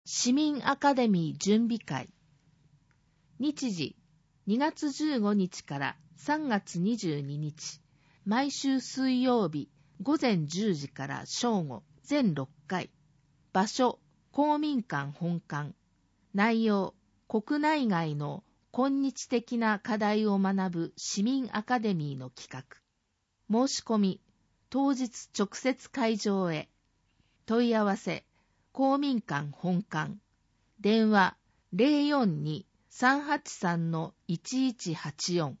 市民アカデミー準備会。日時2月15日から3月22日。毎週水曜日午前10時から正午全6回。場所公民館本館。内容国内外の今日的な課題を学ぶ市民アカデミーの企画。申し込み当日直接会場へ。問い合わせ公民館本館。電話 042-383-1184